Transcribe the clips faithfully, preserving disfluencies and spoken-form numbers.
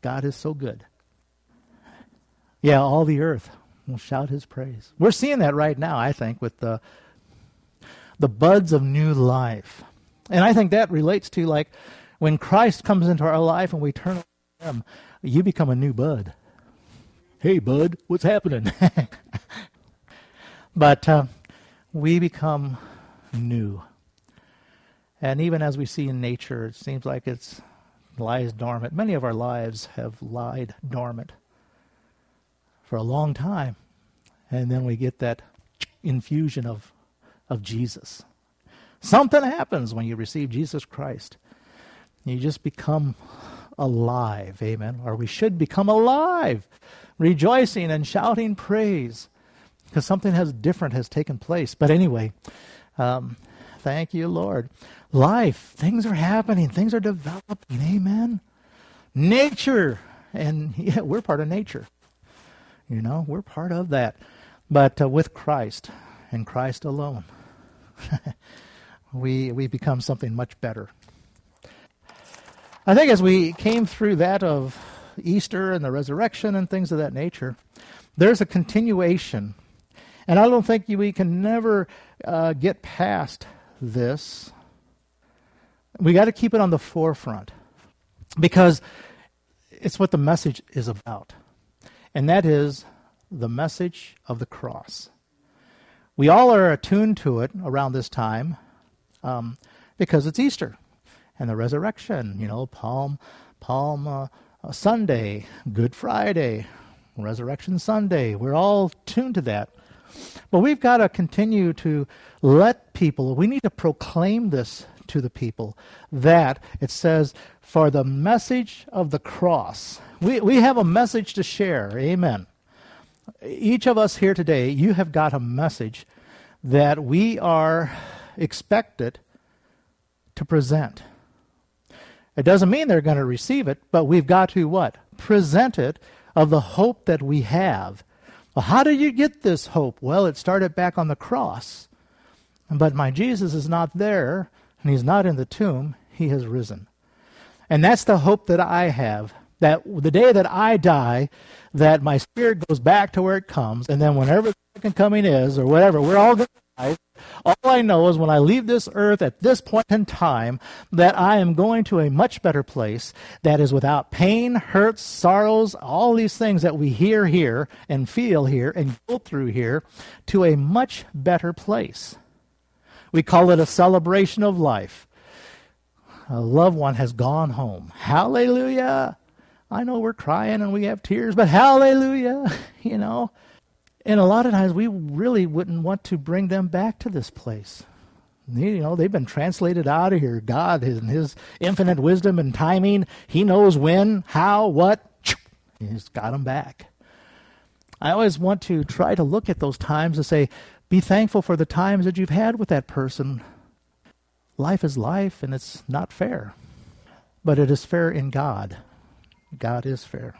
God is so good. Yeah, all the earth will shout his praise. We're seeing that right now, I think, with the the buds of new life. And I think that relates to, like, when Christ comes into our life and we turn to him, you become a new bud. Hey, bud, what's happening? But uh, we become new. And even as we see in nature, it seems like it lies dormant. Many of our lives have lied dormant for a long time. And then we get that infusion of, of Jesus. Something happens when you receive Jesus Christ. You just become alive, amen? Or we should become alive, rejoicing and shouting praise, because something has different has taken place. But anyway, um, thank you, Lord. Life, things are happening, things are developing, amen? Nature, and yeah, we're part of nature. You know, we're part of that. But uh, with Christ and Christ alone, we we become something much better. I think as we came through that of Easter and the resurrection and things of that nature, there's a continuation. And I don't think we can never uh, get past this. We got to keep it on the forefront, because it's what the message is about. And that is the message of the cross. We all are attuned to it around this time um, because it's Easter and the resurrection. You know, Palm, Palm uh, uh, Sunday, Good Friday, Resurrection Sunday. We're all tuned to that. But we've got to continue to let people, we need to proclaim this to the people, that it says, for the message of the cross. We, we have a message to share. Amen. Each of us here today, you have got a message that we are expected to present. It doesn't mean they're going to receive it, but we've got to what? Present it of the hope that we have. Well, how do you get this hope? Well, it started back on the cross. But my Jesus is not there, and he's not in the tomb. He has risen. And that's the hope that I have, that the day that I die, that my spirit goes back to where it comes, and then whenever the second coming is, or whatever, we're all going to die. All I know is when I leave this earth at this point in time, that I am going to a much better place that is without pain, hurts, sorrows, all these things that we hear here and feel here and go through here, to a much better place. We call it a celebration of life. A loved one has gone home. Hallelujah! I know we're crying and we have tears, but hallelujah, you know. And a lot of times we really wouldn't want to bring them back to this place. You know, they've been translated out of here. God, in his infinite wisdom and timing, he knows when, how, what. He's got them back. I always want to try to look at those times and say, be thankful for the times that you've had with that person. Life is life, and it's not fair. But it is fair in God. God is fair.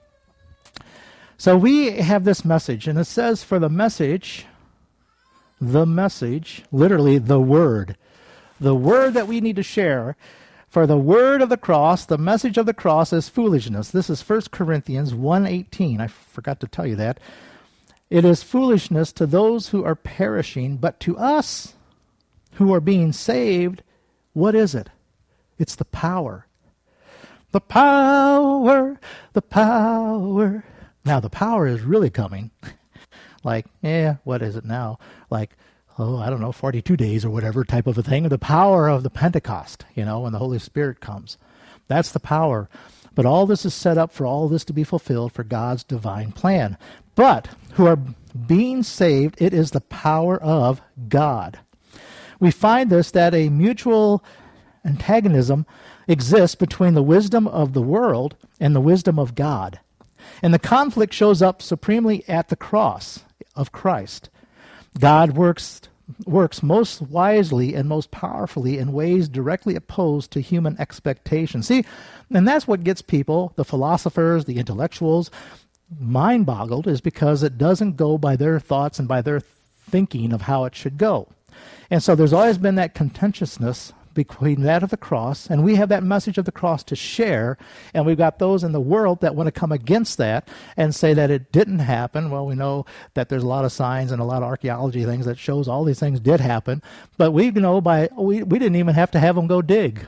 So we have this message, and it says for the message, the message, literally the word, the word that we need to share, for the word of the cross, the message of the cross is foolishness. This is First Corinthians one eighteen. I forgot to tell you that. It is foolishness to those who are perishing, but to us who are being saved, what is it? It's the power. The power, the power. Now, the power is really coming. Like, yeah, what is it now? Like, oh, I don't know, forty-two days or whatever type of a thing. The power of the Pentecost, you know, when the Holy Spirit comes. That's the power. But all this is set up for all this to be fulfilled for God's divine plan. But who are being saved, it is the power of God. We find this, that a mutual antagonism exists between the wisdom of the world and the wisdom of God. And the conflict shows up supremely at the cross of Christ. God works works most wisely and most powerfully in ways directly opposed to human expectations. See, and that's what gets people, the philosophers, the intellectuals, mind-boggled, is because it doesn't go by their thoughts and by their thinking of how it should go. And so there's always been that contentiousness between that of the cross, and we have that message of the cross to share, and we've got those in the world that want to come against that and say that it didn't happen. Well, we know that there's a lot of signs and a lot of archaeology things that shows all these things did happen, but we know by we, we didn't even have to have them go dig.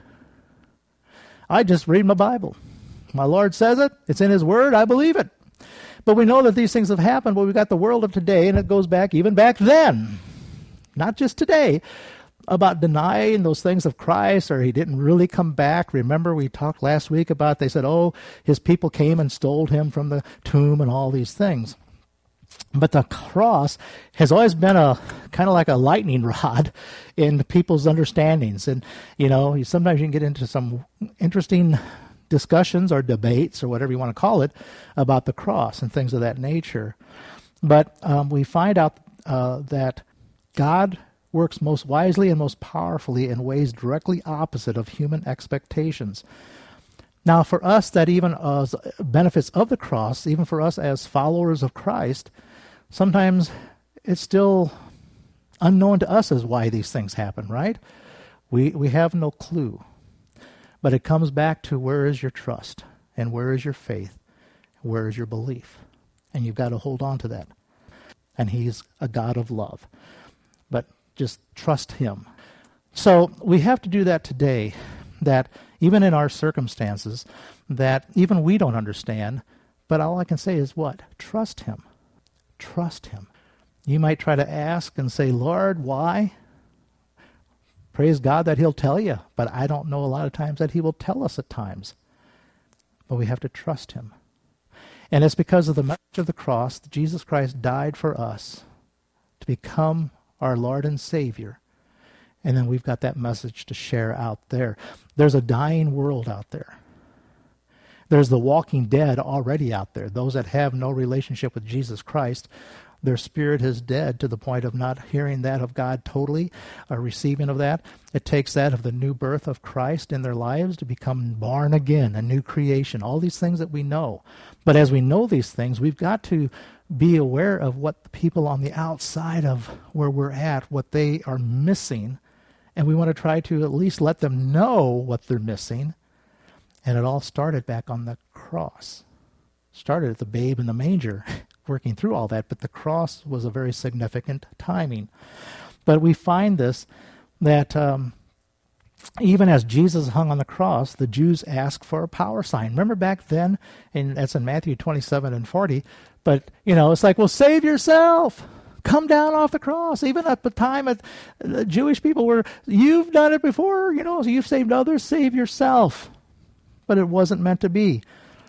I just read my Bible. My Lord says it. It's in His Word. I believe it. But we know that these things have happened, but we've got the world of today, and it goes back even back then, not just today, about denying those things of Christ, or He didn't really come back. Remember, we talked last week about, they said, oh, His people came and stole Him from the tomb and all these things. But the cross has always been a kind of like a lightning rod in people's understandings. And, you know, sometimes you can get into some interesting discussions or debates or whatever you want to call it about the cross and things of that nature. But um, we find out uh, that God works most wisely and most powerfully in ways directly opposite of human expectations. Now, for us that even as benefits of the cross, even for us as followers of Christ, sometimes it's still unknown to us as why these things happen, right? We we have no clue. But it comes back to, where is your trust? And where is your faith? Where is your belief? And you've got to hold on to that. And He's a God of love. But just trust Him. So we have to do that today, that even in our circumstances, that even we don't understand, but all I can say is what? Trust Him. Trust Him. You might try to ask and say, Lord, why? Praise God that He'll tell you, but I don't know a lot of times that He will tell us at times. But we have to trust Him. And it's because of the message of the cross that Jesus Christ died for us to become our Lord and Savior. And then we've got that message to share out there. There's a dying world out there. There's the walking dead already out there. Those that have no relationship with Jesus Christ, their spirit is dead to the point of not hearing that of God totally, or receiving of that. It takes that of the new birth of Christ in their lives to become born again, a new creation, all these things that we know. But as we know these things, we've got to be aware of what the people on the outside of where we're at, what they are missing, and we want to try to at least let them know what they're missing. And it all started back on the cross. Started at the babe in the manger, working through all that, but the cross was a very significant timing. But we find this, that um, even as Jesus hung on the cross, the Jews asked for a power sign. Remember back then, and that's in Matthew twenty-seven and forty, but, you know, it's like, well, save yourself. Come down off the cross. Even at the time, of the Jewish people were, you've done it before, you know, so you've saved others, save yourself. But it wasn't meant to be.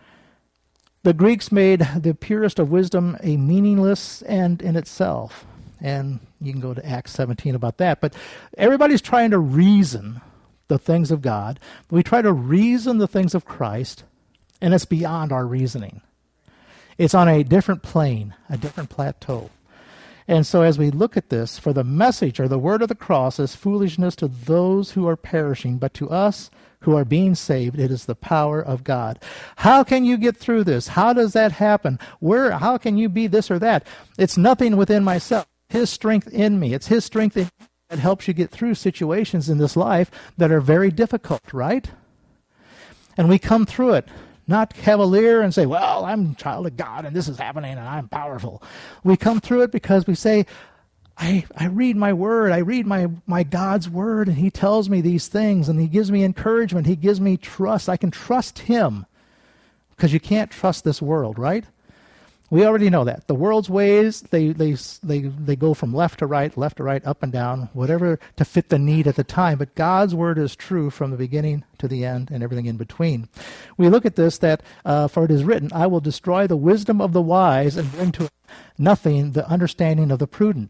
The Greeks made the purest of wisdom a meaningless end in itself. And you can go to Acts seventeen about that. But everybody's trying to reason the things of God. We try to reason the things of Christ, and it's beyond our reasoning. It's on a different plane, a different plateau. And so as we look at this, for the message or the word of the cross is foolishness to those who are perishing, but to us who are being saved, it is the power of God. How can you get through this? How does that happen? Where? How can you be this or that? It's nothing within myself. His strength in me. It's His strength in me that helps you get through situations in this life that are very difficult, right? And we come through it. Not cavalier and say, well, I'm a child of God and this is happening and I'm powerful. We come through it because we say, I, I read my word. I read my, my God's word, and He tells me these things, and He gives me encouragement. He gives me trust. I can trust Him, because you can't trust this world, right? We already know that. The world's ways, they, they, they, they go from left to right, left to right, up and down, whatever to fit the need at the time. But God's word is true from the beginning to the end and everything in between. We look at this, that uh, for it is written, I will destroy the wisdom of the wise and bring to nothing the understanding of the prudent.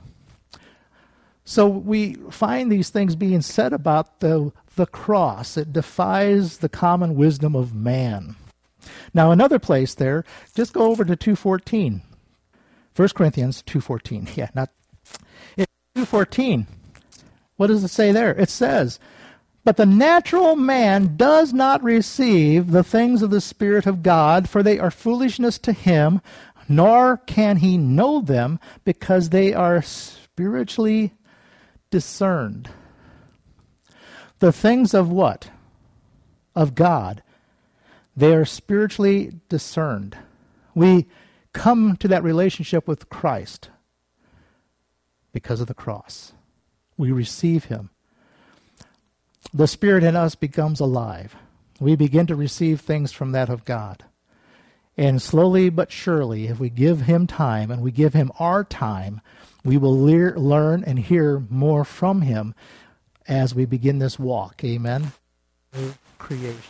So we find these things being said about the, the cross. It defies the common wisdom of man. Now, another place there, just go over to two fourteen. First Corinthians two fourteen. Yeah, not two fourteen. What does it say there? It says, but the natural man does not receive the things of the Spirit of God, for they are foolishness to him, nor can he know them, because they are spiritually discerned. The things of what? Of God. They are spiritually discerned. We come to that relationship with Christ because of the cross. We receive him. The Spirit in us becomes alive. We begin to receive things from that of God. And slowly but surely, if we give him time and we give him our time, we will le- learn and hear more from him as we begin this walk. Amen? Creation.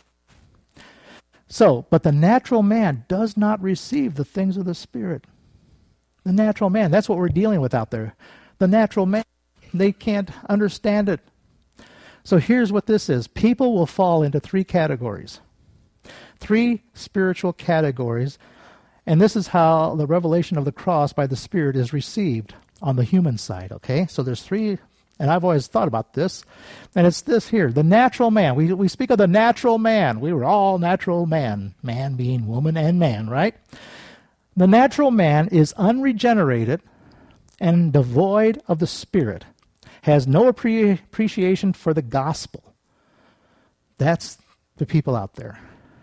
So, but the natural man does not receive the things of the Spirit. The natural man, that's what we're dealing with out there. The natural man, they can't understand it. So here's what this is. People will fall into three categories. Three spiritual categories. And this is how the revelation of the cross by the Spirit is received on the human side, okay? So there's three, and I've always thought about this, and it's this here. The natural man. We, we speak of the natural man. We were all natural man. Man being woman and man, right? The natural man is unregenerated and devoid of the Spirit. Has no appre- appreciation for the gospel. That's the people out there.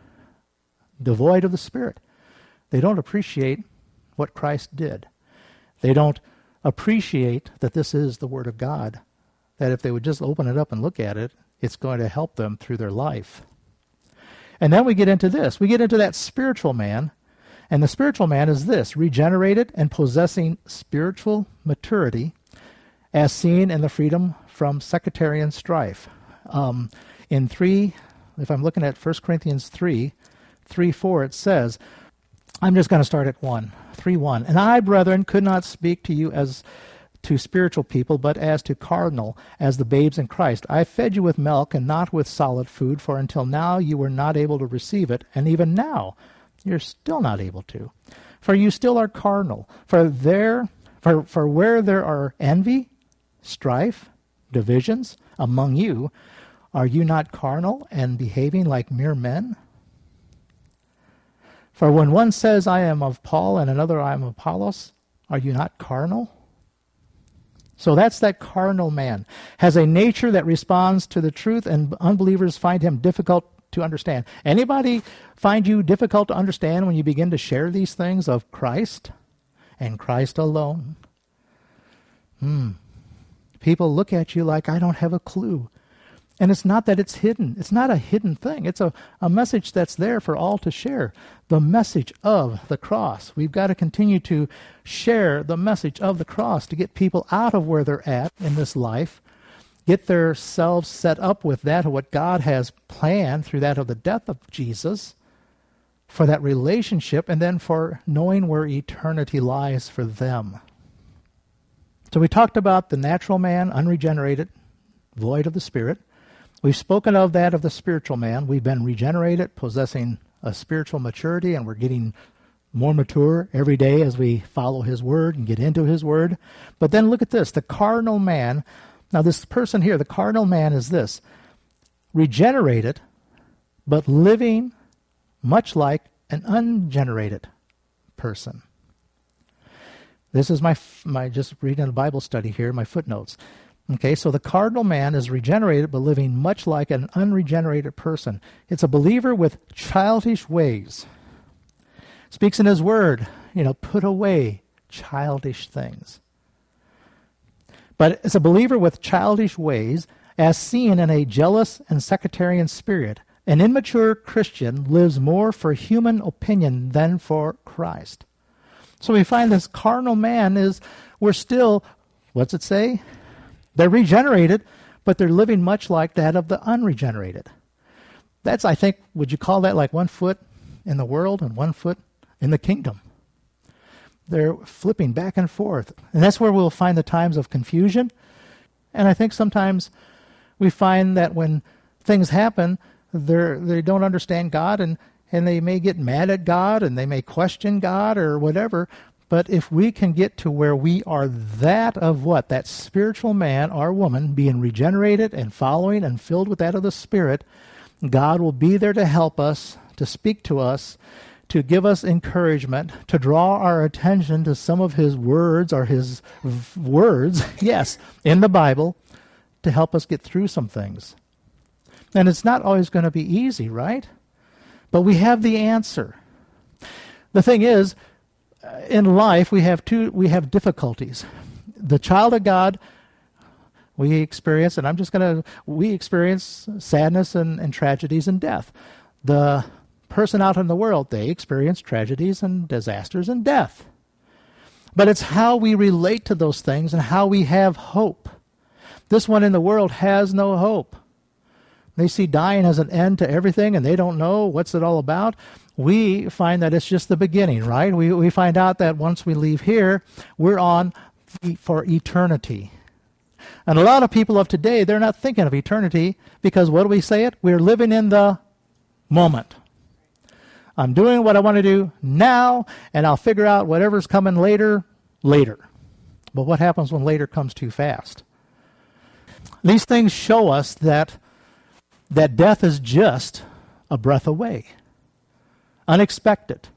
Devoid of the Spirit. They don't appreciate what Christ did. They don't appreciate that this is the Word of God. That if they would just open it up and look at it, it's going to help them through their life. And then we get into this. We get into that spiritual man. And the spiritual man is this: regenerated and possessing spiritual maturity, as seen in the freedom from sectarian strife. Um, in three, if I'm looking at First Corinthians three, three, four, it says, I'm just going to start at one, three, one. And I, brethren, could not speak to you as to spiritual people, but as to carnal, as the babes in Christ. I fed you with milk and not with solid food, for until now you were not able to receive it, and even now you're still not able to. For you still are carnal. For there, for, for where there are envy, strife, divisions among you, are you not carnal and behaving like mere men? For when one says, I am of Paul, and another, I am of Apollos, are you not carnal? So that's that carnal man. Has a nature that responds to the truth, and unbelievers find him difficult to understand. Anybody find you difficult to understand when you begin to share these things of Christ and Christ alone? Hmm. People look at you like, I don't have a clue. And it's not that it's hidden. It's not a hidden thing. It's a, a message that's there for all to share. The message of the cross. We've got to continue to share the message of the cross to get people out of where they're at in this life, get themselves set up with that of what God has planned through that of the death of Jesus, for that relationship, and then for knowing where eternity lies for them. So we talked about the natural man, unregenerated, void of the Spirit. We've spoken of that of the spiritual man. We've been regenerated, possessing a spiritual maturity, and we're getting more mature every day as we follow his word and get into his word. But then look at this, the carnal man. Now this person here, the carnal man is this: regenerated, but living much like an ungenerated person. This is my, my just reading a Bible study here, my footnotes. Okay, so the carnal man is regenerated, but living much like an unregenerated person. It's a believer with childish ways. Speaks in his word, you know, put away childish things. But it's a believer with childish ways, as seen in a jealous and sectarian spirit. An immature Christian lives more for human opinion than for Christ. So we find this carnal man is, we're still, what's it say? They're regenerated, but they're living much like that of the unregenerated. That's, I think, would you call that like one foot in the world and one foot in the kingdom? They're flipping back and forth. And that's where we'll find the times of confusion. And I think sometimes we find that when things happen, they're, they don't understand God, and, and they may get mad at God, and they may question God or whatever. But if we can get to where we are that of what? That spiritual man or woman being regenerated and following and filled with that of the Spirit, God will be there to help us, to speak to us, to give us encouragement, to draw our attention to some of his words or his v- words, yes, in the Bible, to help us get through some things. And it's not always going to be easy, right? But we have the answer. The thing is, in life, we have two, we have difficulties. The child of God, we experience, and I'm just going to, we experience sadness and, and tragedies and death. The person out in the world, they experience tragedies and disasters and death. But it's how we relate to those things and how we have hope. This one in the world has no hope. They see dying as an end to everything, and they don't know what's it all about. We find that it's just the beginning, right? We we find out that once we leave here, we're on for eternity. And a lot of people of today, they're not thinking of eternity because what do we say it? We're living in the moment. I'm doing what I want to do now, and I'll figure out whatever's coming later, later. But what happens when later comes too fast? These things show us that, that death is just a breath away. Unexpected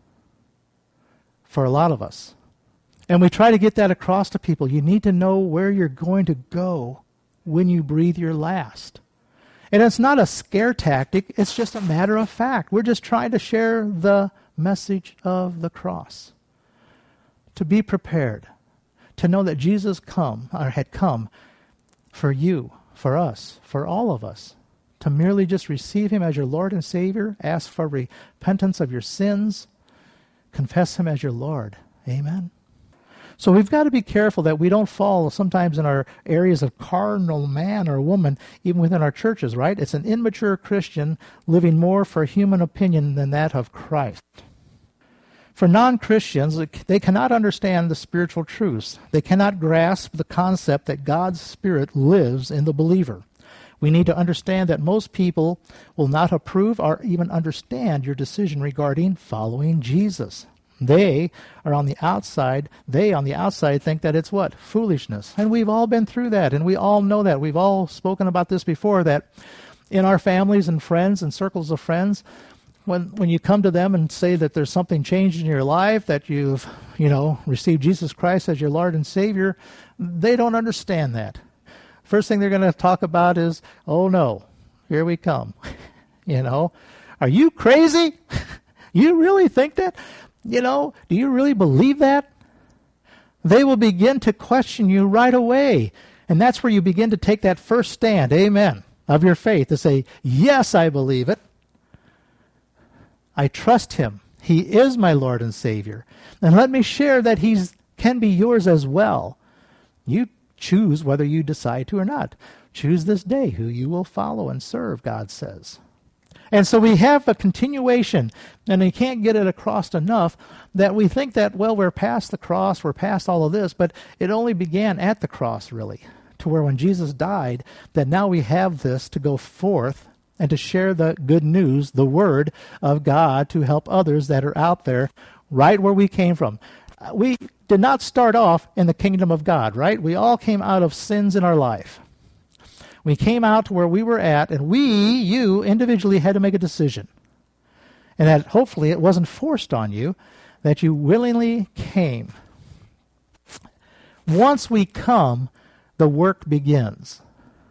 for a lot of us. And we try to get that across to people. You need to know where you're going to go when you breathe your last. And it's not a scare tactic, it's just a matter of fact. We're just trying to share the message of the cross. To be prepared, to know that Jesus come or had come for you, for us, for all of us. To merely just receive him as your Lord and Savior, ask for repentance of your sins, confess him as your Lord. Amen. So we've got to be careful that we don't fall sometimes in our areas of carnal man or woman, even within our churches, right? It's an immature Christian living more for human opinion than that of Christ. For non-Christians, they cannot understand the spiritual truths. They cannot grasp the concept that God's Spirit lives in the believer. We need to understand that most people will not approve or even understand your decision regarding following Jesus. They are on the outside. They on the outside think that it's what? Foolishness. And we've all been through that, and we all know that. We've all spoken about this before, that in our families and friends and circles of friends, when when you come to them and say that there's something changed in your life, that you've, you know, received Jesus Christ as your Lord and Savior, they don't understand that. First thing they're going to talk about is, oh no, here we come. You know, are you crazy? You really think that? You know, do you really believe that? They will begin to question you right away. And that's where you begin to take that first stand, amen, of your faith, to say, yes, I believe it. I trust him. He is my Lord and Savior. And let me share that he can be yours as well. You choose whether you decide to or not. Choose this day who you will follow and serve, God says. And so we have a continuation, and we can't get it across enough that we think that, well, we're past the cross, we're past all of this, but it only began at the cross, really, to where when Jesus died, that now we have this to go forth and to share the good news, the word of God, to help others that are out there right where we came from. We did not start off in the kingdom of God, right? We all came out of sins in our life. We came out to where we were at, and we, you, individually had to make a decision. And that hopefully it wasn't forced on you, that you willingly came. Once we come, the work begins.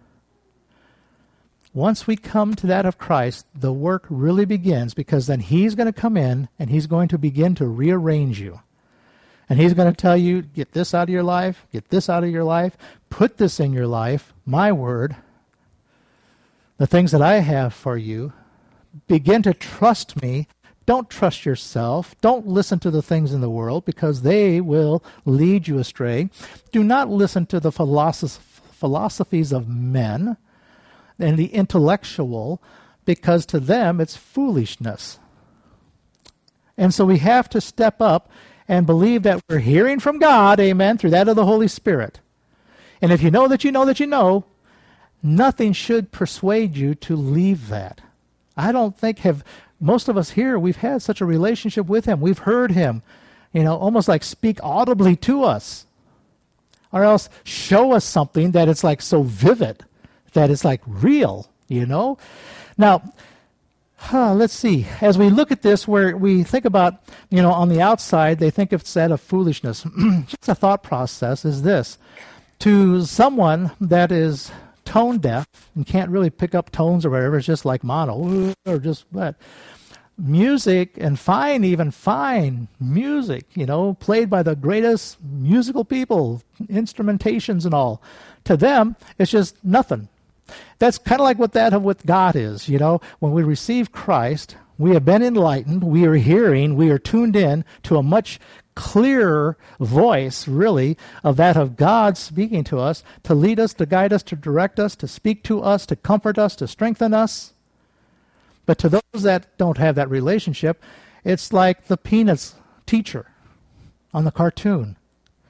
Once we come to that of Christ, the work really begins, because then he's going to come in and he's going to begin to rearrange you. And he's going to tell you, get this out of your life, get this out of your life, put this in your life, my word, the things that I have for you. Begin to trust me. Don't trust yourself. Don't listen to the things in the world, because they will lead you astray. Do not listen to the philosoph- philosophies of men and the intellectual, because to them it's foolishness. And so we have to step up and believe that we're hearing from God, amen, through that of the Holy Spirit. And if you know that you know that you know, nothing should persuade you to leave that. I don't think have most of us here, we've had such a relationship with him. We've heard him, you know, almost like speak audibly to us. Or else show us something that it's like so vivid, that it's like real, you know. Now, Huh, let's see. As we look at this, where we think about, you know, on the outside, they think it's that of foolishness. Just a thought process is this. To someone that is tone deaf and can't really pick up tones or whatever. It's just like mono or just what. Music, and fine, even fine music, you know, played by the greatest musical people, instrumentations and all. To them, it's just nothing. That's kind of like what that of with God is, you know. When we receive Christ, we have been enlightened, we are hearing, we are tuned in to a much clearer voice, really, of that of God speaking to us, to lead us, to guide us, to direct us, to speak to us, to comfort us, to strengthen us. But to those that don't have that relationship, it's like the Peanuts teacher on the cartoon.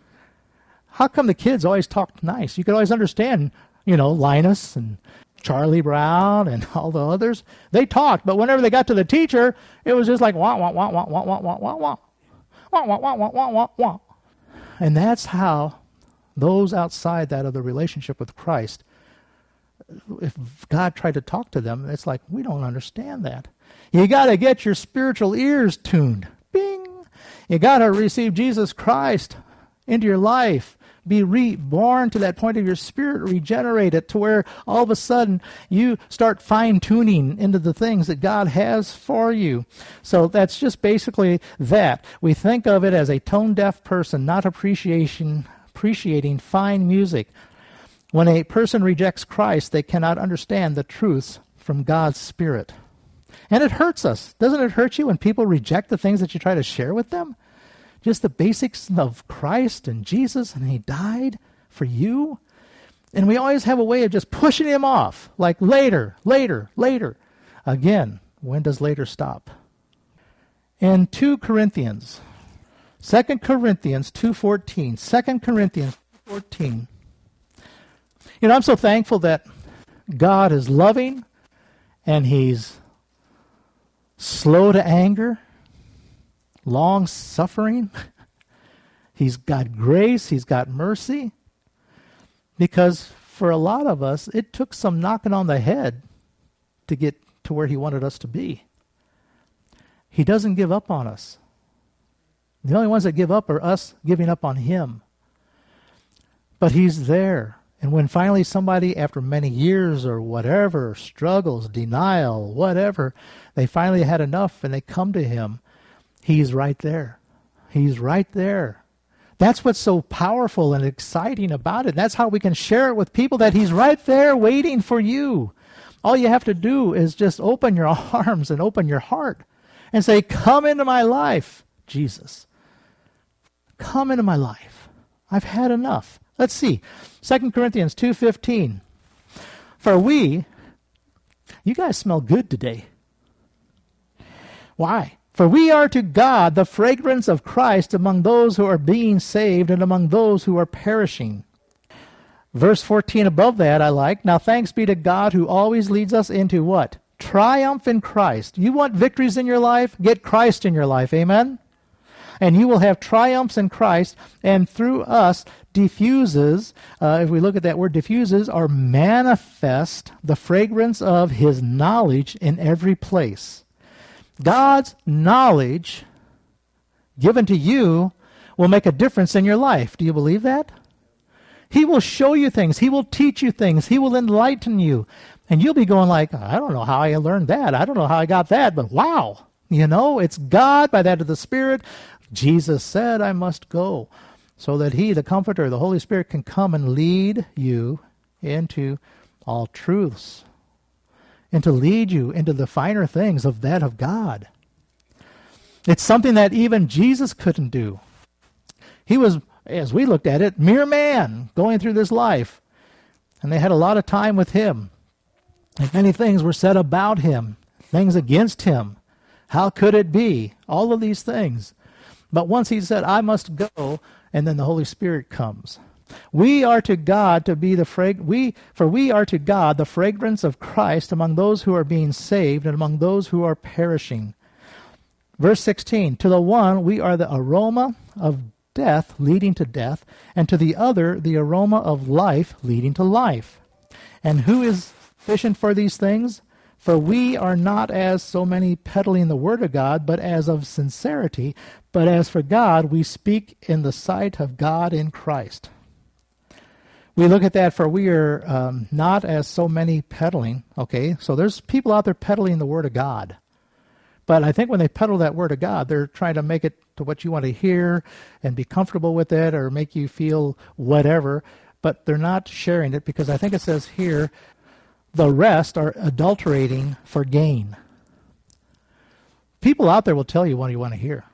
How come the kids always talk nice? You could always understand, you know, Linus and Charlie Brown and all the others. They talked, but whenever they got to the teacher, it was just like wah, wah, wah, wah, wah, wah, wah, wah, wah. Wah, wah, wah, wah, wah, wah, wah. And that's how those outside that of the relationship with Christ, if God tried to talk to them, it's like, we don't understand that. You got to get your spiritual ears tuned. Bing! You got to receive Jesus Christ into your life. Be reborn to that point of your spirit, regenerate it to where all of a sudden you start fine-tuning into the things that God has for you. So that's just basically that. We think of it as a tone-deaf person not appreciation, appreciating fine music. When a person rejects Christ, they cannot understand the truths from God's Spirit. And it hurts us. Doesn't it hurt you when people reject the things that you try to share with them? Just the basics of Christ and Jesus, and He died for you. And we always have a way of just pushing Him off, like later, later, later. Again, when does later stop? In Second Corinthians, Second Corinthians two fourteen, Second Corinthians two fourteen. You know, I'm so thankful that God is loving and He's slow to anger, long-suffering. He's got grace. He's got mercy. Because for a lot of us, it took some knocking on the head to get to where He wanted us to be. He doesn't give up on us. The only ones that give up are us giving up on Him. But He's there. And when finally somebody, after many years or whatever, struggles, denial, whatever, they finally had enough and they come to Him, He's right there. He's right there. That's what's so powerful and exciting about it. That's how we can share it with people, that He's right there waiting for you. All you have to do is just open your arms and open your heart and say, come into my life, Jesus. Come into my life. I've had enough. Let's see. Second Corinthians two fifteen. For we, you guys smell good today. Why? For we are to God the fragrance of Christ among those who are being saved and among those who are perishing. Verse fourteen above that I like. Now thanks be to God who always leads us into what? Triumph in Christ. You want victories in your life? Get Christ in your life. Amen? And you will have triumphs in Christ, and through us diffuses, uh, if we look at that word diffuses, or manifest the fragrance of His knowledge in every place. God's knowledge given to you will make a difference in your life. Do you believe that? He will show you things. He will teach you things. He will enlighten you. And you'll be going like, I don't know how I learned that. I don't know how I got that, but wow. You know, it's God by that of the Spirit. Jesus said, I must go, so that He, the Comforter, the Holy Spirit, can come and lead you into all truths, and to lead you into the finer things of that of God. It's something that even Jesus couldn't do. He was, as we looked at it, mere man going through this life. And they had a lot of time with Him. And many things were said about Him, things against Him. How could it be? All of these things. But once He said, I must go, and then the Holy Spirit comes. We are to God to be the frag- we for we are to God the fragrance of Christ among those who are being saved and among those who are perishing. Verse sixteen, to the one we are the aroma of death leading to death, and to the other the aroma of life leading to life. And who is sufficient for these things? For we are not as so many peddling the word of God, but as of sincerity. But as for God, we speak in the sight of God in Christ. We look at that, for we are um, not as so many peddling. Okay, so there's people out there peddling the Word of God. But I think when they peddle that Word of God, they're trying to make it to what you want to hear and be comfortable with it or make you feel whatever. But they're not sharing it, because I think it says here, the rest are adulterating for gain. People out there will tell you what you want to hear.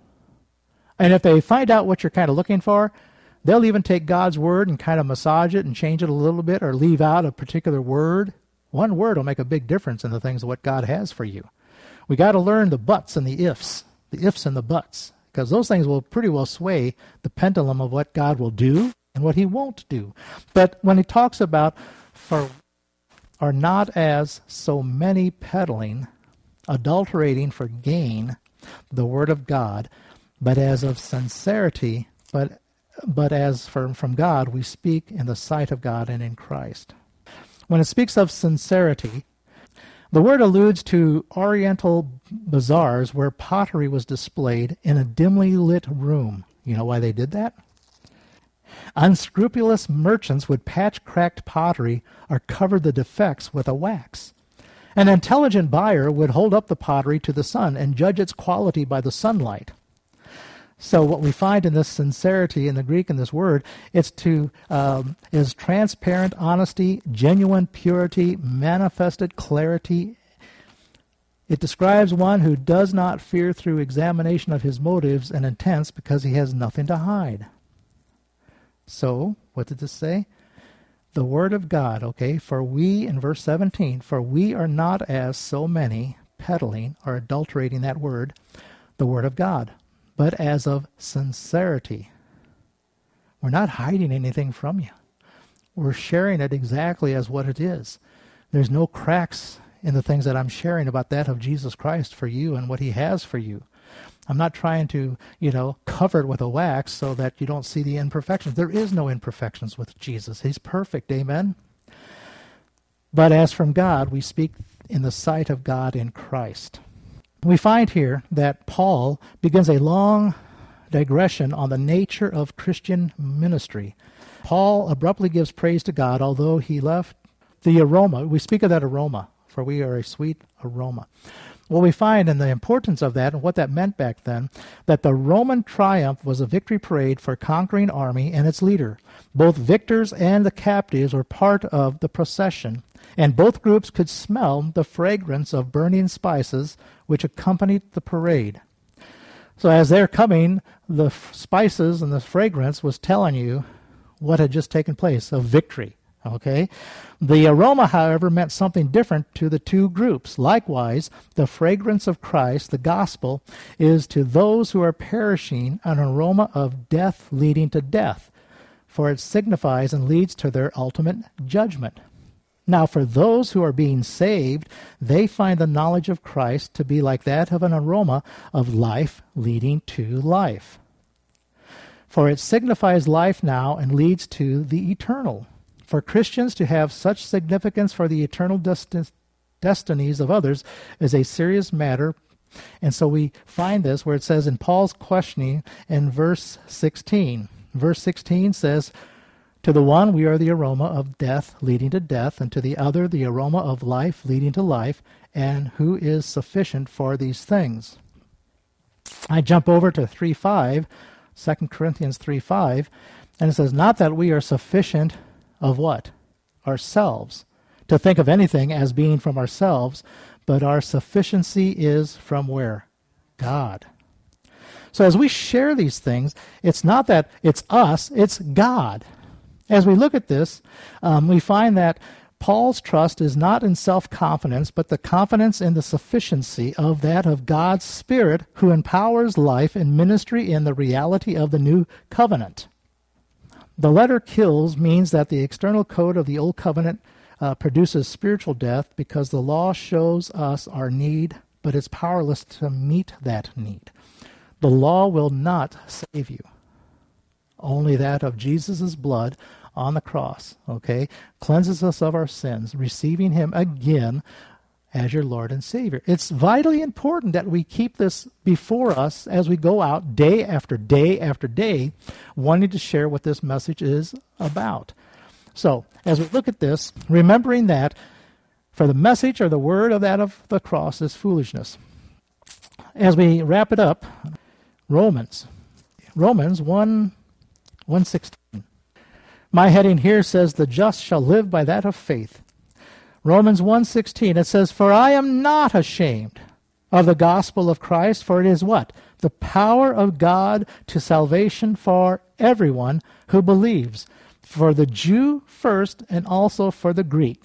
And if they find out what you're kind of looking for, they'll even take God's word and kind of massage it and change it a little bit, or leave out a particular word. One word will make a big difference in the things of what God has for you. We got to learn the buts and the ifs, the ifs and the buts, because those things will pretty well sway the pendulum of what God will do and what he won't do. But when he talks about for are not as so many peddling, adulterating for gain the word of God, but as of sincerity, but but as from, from God we speak in the sight of God and in Christ. When it speaks of sincerity, the word alludes to Oriental bazaars where pottery was displayed in a dimly lit room. You know why they did that? Unscrupulous merchants would patch cracked pottery or cover the defects with a wax. An intelligent buyer would hold up the pottery to the sun and judge its quality by the sunlight. So what we find in this sincerity in the Greek in this word, it's to um, is transparent honesty, genuine purity, manifested clarity. It describes one who does not fear through examination of his motives and intents because he has nothing to hide. So, what did this say? The word of God, okay, for we, in verse seventeen, for we are not as so many peddling or adulterating that word, the word of God, but as of sincerity. We're not hiding anything from you. We're sharing it exactly as what it is. There's no cracks in the things that I'm sharing about that of Jesus Christ for you and what he has for you. I'm not trying to, you know, cover it with a wax so that you don't see the imperfections. There is no imperfections with Jesus. He's perfect, amen? But as from God, we speak in the sight of God in Christ. We find here that Paul begins a long digression on the nature of Christian ministry. Paul abruptly gives praise to God, although he left the aroma. We speak of that aroma, for we are a sweet aroma. Well, we find in the importance of that and what that meant back then, that the Roman triumph was a victory parade for a conquering army and its leader. Both victors and the captives were part of the procession, and both groups could smell the fragrance of burning spices which accompanied the parade. So as they're coming, the spices and the fragrance was telling you what had just taken place, a victory. Okay? The aroma, however, meant something different to the two groups. Likewise, the fragrance of Christ, the gospel, is to those who are perishing an aroma of death leading to death, for it signifies and leads to their ultimate judgment. Now, for those who are being saved, they find the knowledge of Christ to be like that of an aroma of life leading to life. For it signifies life now and leads to the eternal. For Christians to have such significance for the eternal desti- destinies of others is a serious matter. And so we find this where it says in Paul's questioning in verse sixteen. Verse sixteen says, to the one we are the aroma of death leading to death, and to the other the aroma of life leading to life, and who is sufficient for these things. I jump over to three five, Second Corinthians three five, and it says, not that we are sufficient of what? Ourselves. To think of anything as being from ourselves, but our sufficiency is from where? God. So as we share these things, it's not that it's us, it's God. As we look at this, um, we find that Paul's trust is not in self-confidence, but the confidence in the sufficiency of that of God's Spirit, who empowers life and ministry in the reality of the new covenant. The letter kills means that the external code of the old covenant uh, produces spiritual death because the law shows us our need, but it's powerless to meet that need. The law will not save you. Only that of Jesus' blood on the cross, okay, cleanses us of our sins, receiving him again as your Lord and Savior. It's vitally important that we keep this before us as we go out day after day after day, wanting to share what this message is about. So, as we look at this, remembering that for the message or the word of that of the cross is foolishness. As we wrap it up, Romans. Romans one, one sixteen. My heading here says, the just shall live by that of faith. Romans one sixteen, it says, for I am not ashamed of the gospel of Christ, for it is what? The power of God to salvation for everyone who believes, for the Jew first and also for the Greek.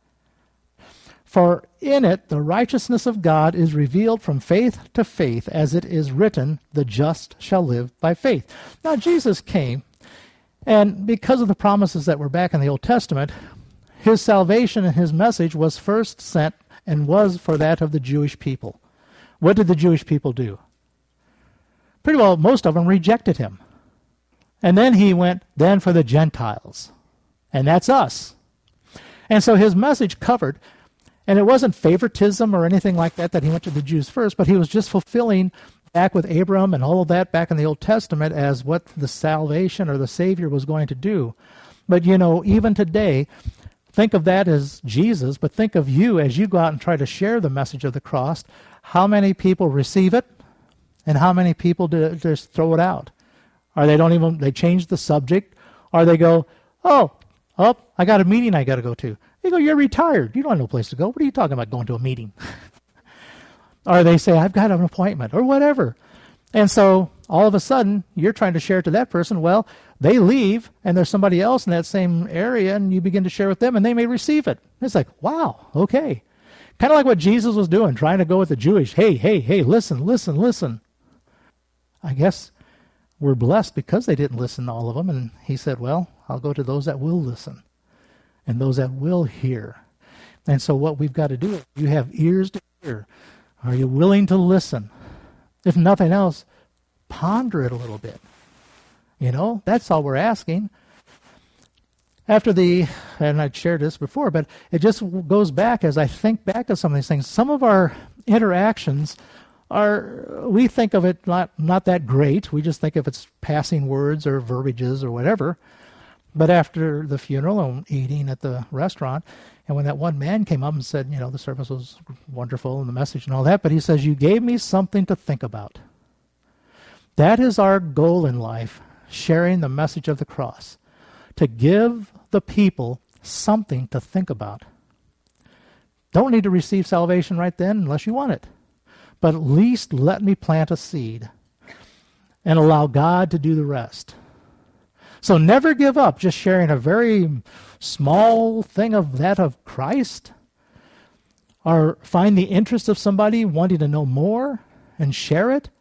For in it the righteousness of God is revealed from faith to faith, as it is written, the just shall live by faith. Now Jesus came, and because of the promises that were back in the Old Testament, his salvation and his message was first sent and was for that of the Jewish people. What did the Jewish people do? Pretty well, most of them rejected him. And then he went, then for the Gentiles. And that's us. And so his message covered, and it wasn't favoritism or anything like that, that he went to the Jews first, but he was just fulfilling back with Abraham and all of that back in the Old Testament as what the salvation or the Savior was going to do. But, you know, even today, think of that as Jesus, but think of you as you go out and try to share the message of the cross. How many people receive it, and how many people do, just throw it out? Or they don't even, they change the subject, or they go, oh, oh, I got a meeting I got to go to. They go, you're retired. You don't have no place to go. What are you talking about going to a meeting? Or they say, I've got an appointment, or whatever. And so all of a sudden, you're trying to share it to that person. Well, they leave, and there's somebody else in that same area, and you begin to share with them, and they may receive it. It's like, wow, okay. Kind of like what Jesus was doing, trying to go with the Jewish. Hey, hey, hey, listen, listen, listen. I guess we're blessed because they didn't listen to all of them. And he said, well, I'll go to those that will listen and those that will hear. And so what we've got to do, you have ears to hear. Are you willing to listen? If nothing else, ponder it a little bit. You know, that's all we're asking. After the, and I'd shared this before, but it just goes back as I think back of some of these things. Some of our interactions are, we think of it not, not that great. We just think of it's passing words or verbiages or whatever. But after the funeral and eating at the restaurant, and when that one man came up and said, you know, the service was wonderful and the message and all that, but he says, you gave me something to think about. That is our goal in life, sharing the message of the cross, to give the people something to think about. Don't need to receive salvation right then unless you want it. But at least let me plant a seed and allow God to do the rest. So never give up just sharing a very small thing of that of Christ, or find the interest of somebody wanting to know more and share it.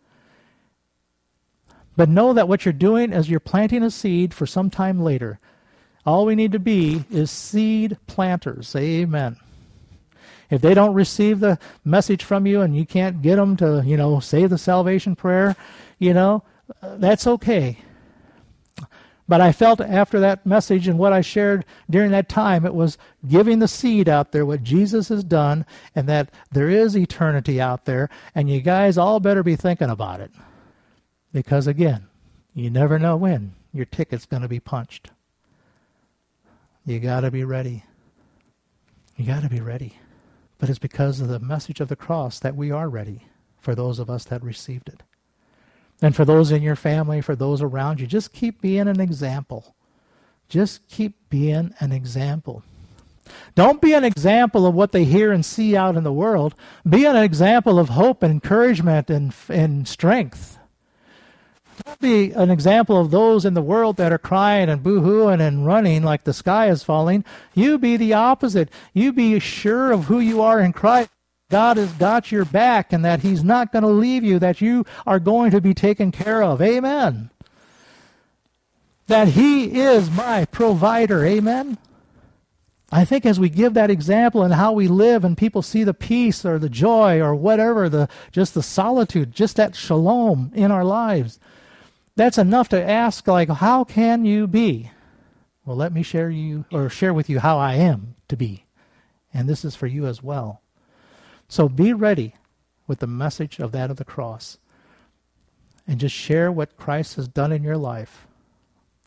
But know that what you're doing is you're planting a seed for some time later. All we need to be is seed planters. Amen. If they don't receive the message from you and you can't get them to, you know, say the salvation prayer, you know, uh, that's okay. But I felt after that message and what I shared during that time, it was giving the seed out there, what Jesus has done, and that there is eternity out there, and you guys all better be thinking about it. Because again, you never know when your ticket's going to be punched. You got to be ready. You got to be ready. But it's because of the message of the cross that we are ready for those of us that received it. And for those in your family, for those around you, just keep being an example. Just keep being an example. Don't be an example of what they hear and see out in the world. Be an example of hope and encouragement and, and strength. Don't be an example of those in the world that are crying and boo-hooing and running like the sky is falling. You be the opposite. You be sure of who you are in Christ. God has got your back and that he's not going to leave you, that you are going to be taken care of. Amen. That he is my provider. Amen. I think as we give that example and how we live and people see the peace or the joy or whatever, the just the solitude, just that shalom in our lives, that's enough to ask, like, how can you be? Well, let me share you or share with you how I am to be. And this is for you as well. So be ready with the message of that of the cross. And just share what Christ has done in your life.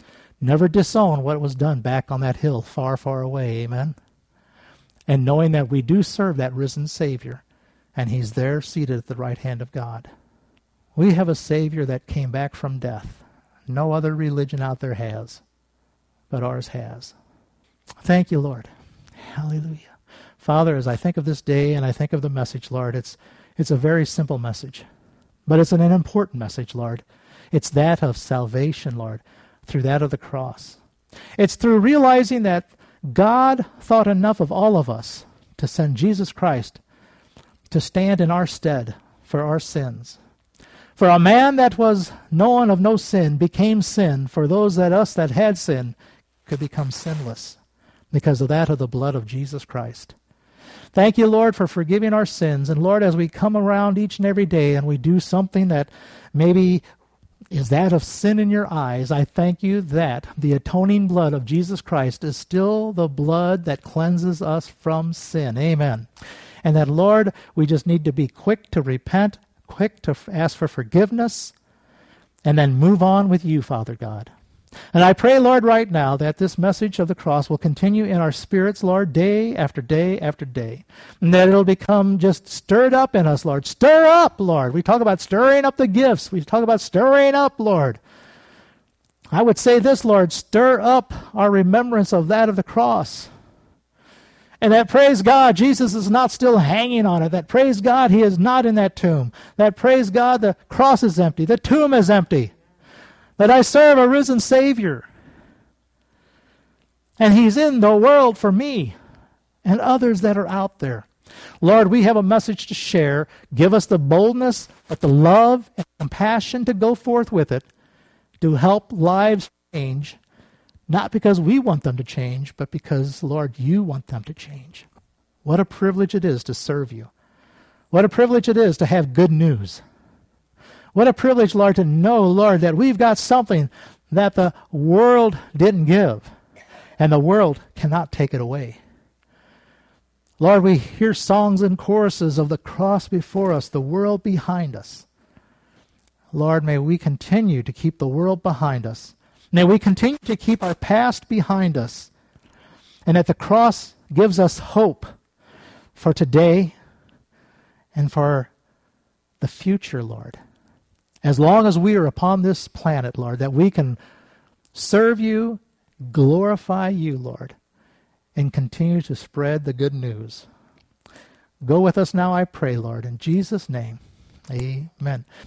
Never disown what was done back on that hill far, far away. Amen. And knowing that we do serve that risen Savior, and he's there seated at the right hand of God. We have a Savior that came back from death. No other religion out there has, but ours has. Thank you, Lord. Hallelujah. Father, as I think of this day and I think of the message, Lord, it's it's a very simple message, but it's an, an important message, Lord. It's that of salvation, Lord, through that of the cross. It's through realizing that God thought enough of all of us to send Jesus Christ to stand in our stead for our sins. For a man that was known of no sin became sin for those that us that had sin could become sinless because of that of the blood of Jesus Christ. Thank you, Lord, for forgiving our sins. And Lord, as we come around each and every day and we do something that maybe is that of sin in your eyes, I thank you that the atoning blood of Jesus Christ is still the blood that cleanses us from sin. Amen. And that, Lord, we just need to be quick to repent, quick to ask for forgiveness, and then move on with you, Father God. And I pray, Lord, right now that this message of the cross will continue in our spirits, Lord, day after day after day. And that it'll become just stirred up in us, Lord. Stir up, Lord. We talk about stirring up the gifts. We talk about stirring up, Lord. I would say this, Lord, stir up our remembrance of that of the cross. And that, praise God, Jesus is not still hanging on it. That, praise God, he is not in that tomb. That, praise God, the cross is empty. The tomb is empty. That I serve a risen Savior. And he's in the world for me and others that are out there. Lord, we have a message to share. Give us the boldness, but the love and compassion to go forth with it, to help lives change, not because we want them to change, but because, Lord, you want them to change. What a privilege it is to serve you. What a privilege it is to have good news. What a privilege, Lord, to know, Lord, that we've got something that the world didn't give, and the world cannot take it away. Lord, we hear songs and choruses of the cross before us, the world behind us. Lord, may we continue to keep the world behind us. May we continue to keep our past behind us, and that the cross gives us hope for today and for the future, Lord. As long as we are upon this planet, Lord, that we can serve you, glorify you, Lord, and continue to spread the good news. Go with us now, I pray, Lord, in Jesus' name. Amen.